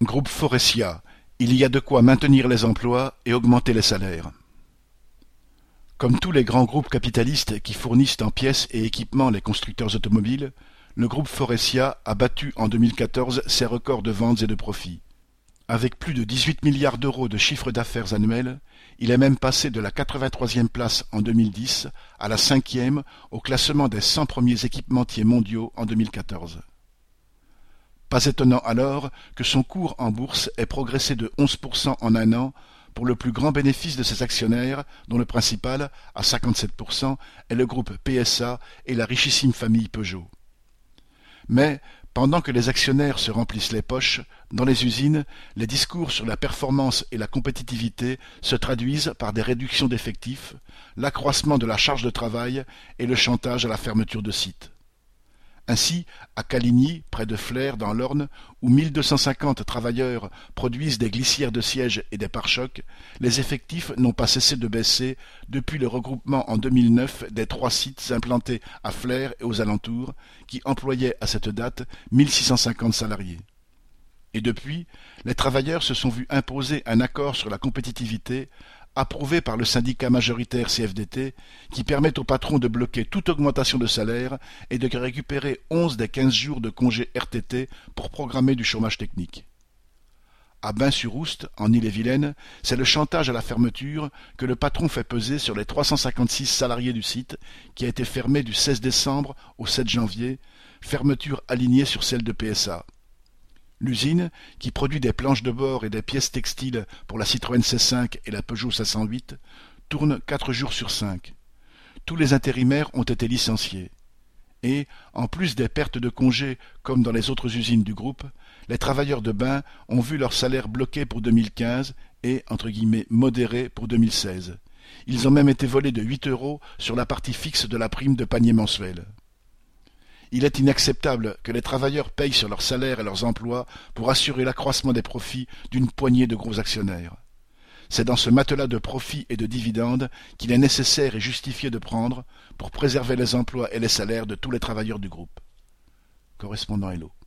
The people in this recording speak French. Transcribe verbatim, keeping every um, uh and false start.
Groupe Faurecia, il y a de quoi maintenir les emplois et augmenter les salaires. Comme tous les grands groupes capitalistes qui fournissent en pièces et équipements les constructeurs automobiles, le groupe Faurecia a battu en deux mille quatorze ses records de ventes et de profits. Avec plus de dix-huit milliards d'euros de chiffre d'affaires annuel, il est même passé de la quatre-vingt-troisième place en deux mille dix à la cinquième au classement des cent premiers équipementiers mondiaux en deux mille quatorze. Pas étonnant alors que son cours en bourse ait progressé de onze pour cent en un an, pour le plus grand bénéfice de ses actionnaires, dont le principal, à cinquante-sept pour cent, est le groupe P S A et la richissime famille Peugeot. Mais, pendant que les actionnaires se remplissent les poches, dans les usines, les discours sur la performance et la compétitivité se traduisent par des réductions d'effectifs, l'accroissement de la charge de travail et le chantage à la fermeture de sites. Ainsi, à Caligny, près de Flers, dans l'Orne, où mille deux cent cinquante travailleurs produisent des glissières de sièges et des pare-chocs, les effectifs n'ont pas cessé de baisser depuis le regroupement en deux mille neuf des trois sites implantés à Flers et aux alentours, qui employaient à cette date mille six cent cinquante salariés. Et depuis, les travailleurs se sont vus imposer un accord sur la compétitivité, approuvé par le syndicat majoritaire C F D T, qui permet aux patrons de bloquer toute augmentation de salaire et de récupérer onze des quinze jours de congé R T T pour programmer du chômage technique. À Bain-sur-Oust, en Ille-et-Vilaine, c'est le chantage à la fermeture que le patron fait peser sur les trois cent cinquante-six salariés du site, qui a été fermé du seize décembre au sept janvier, fermeture alignée sur celle de P S A. L'usine, qui produit des planches de bord et des pièces textiles pour la Citroën C cinq et la Peugeot cinq cent huit, tourne quatre jours sur cinq. Tous les intérimaires ont été licenciés. Et, en plus des pertes de congés comme dans les autres usines du groupe, les travailleurs de Bain ont vu leur salaire bloqué pour deux mille quinze et, entre guillemets, modéré pour deux mille seize. Ils ont même été volés de huit euros sur la partie fixe de la prime de panier mensuel. Il est inacceptable que les travailleurs payent sur leurs salaires et leurs emplois pour assurer l'accroissement des profits d'une poignée de gros actionnaires. C'est dans ce matelas de profits et de dividendes qu'il est nécessaire et justifié de prendre pour préserver les emplois et les salaires de tous les travailleurs du groupe. Correspondant Hello.